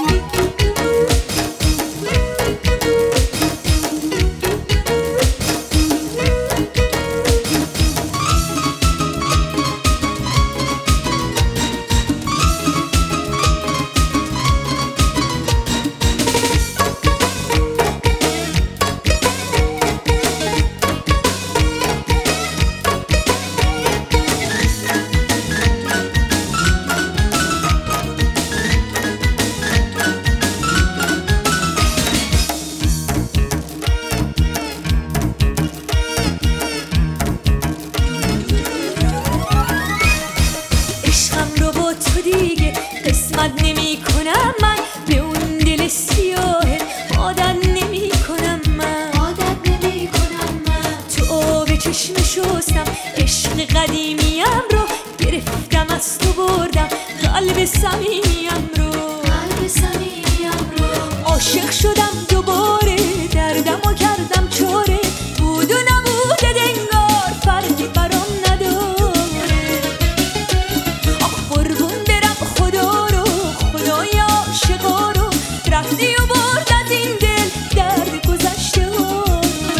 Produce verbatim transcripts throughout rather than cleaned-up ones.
قسمت نمی کنم من به اون دل سیاه عادت نمی کنم من عادت نمی کنم من تو آب چشم شستم عشق قدیمیم رو گرفتم از تو بردم قلب صمیمیم رو قلب صمیمیم رو عاشق شدم دوباره دردمو کردم چاره بود و نبوده دنگار فرقی برام نداره آخ قربون برم خدا رو خدای عاشقا رو رفتی و برد از این دل درد گذشته ها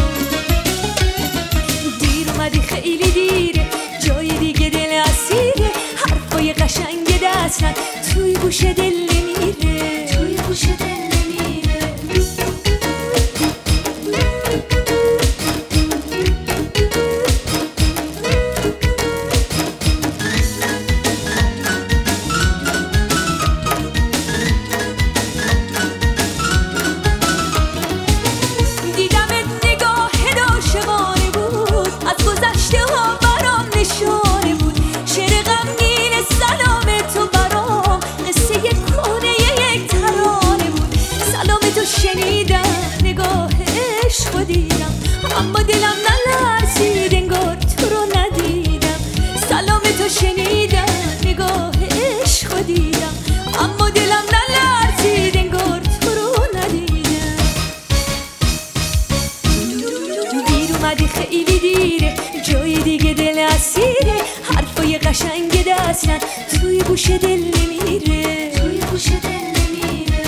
دیر اومدی خیلی دیره جای دیگه دل اسیره حرفای قشنگ دستن توی گوش دل نمیره توی گوش دل نمیره دیدمت نگاه عاشقانه بود از گذشته ها برام نشانه بود شعر غمگین سلام تو برام قصه کهنه یک ترانه بود سلام تو شنیدم نگاه عشق دیدم اما دلم نلرزید انگار تو رو ندیدم سلام تو شنیدم نگاه عشق دیدم اما دلم نلرزید انگار تو رو ندیدم دیر اومدی خیلی دیره جای دیگه دل اسیره حرفای قشنگ دستن توی گوش دل نمیره توی گوش دل نمیره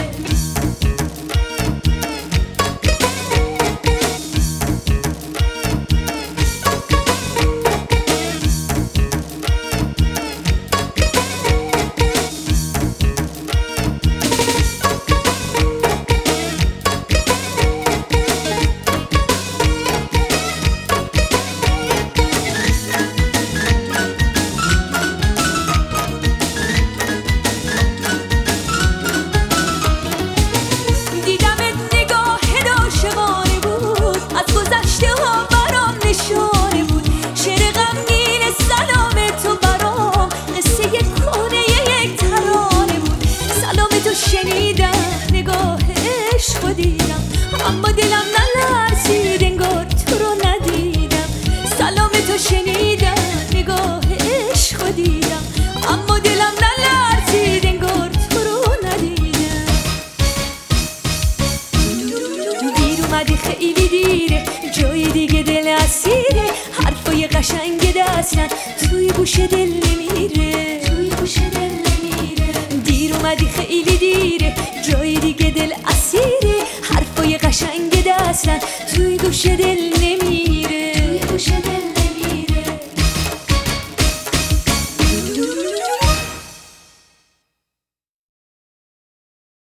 شنیدم نگاه عشق دیدم اما دلم نلرزید انگار تو رو ندیدم سلام تو شنیدم نگاه عشق دیدم اما دلم نلرزید انگار تو رو ندیدم دیر اومدی خیلی دیره جای دیگه دل اسیره حرفای قشنگ دستن توی گوش دل نمیره توی گوش دل نمیره دیر اومدی خیلی دیره جای دیگه دل اسیره حرفای قشنگ دستن توی گوش دل